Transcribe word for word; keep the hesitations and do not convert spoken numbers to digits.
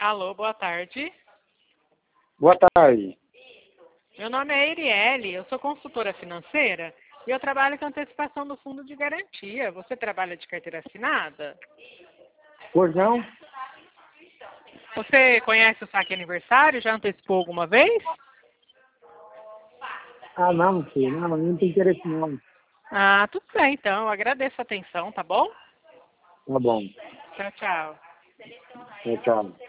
Alô, boa tarde. Boa tarde. Meu nome é Erielle, eu sou consultora financeira e eu trabalho com antecipação do fundo de garantia. Você trabalha de carteira assinada? Pois não? Você conhece o saque aniversário? Já antecipou alguma vez? Ah, não, filho. Não, não tem interesse não. Ah, tudo bem então. Eu agradeço a atenção, tá bom? Tá bom. Tchau, tchau. Tchau, tchau.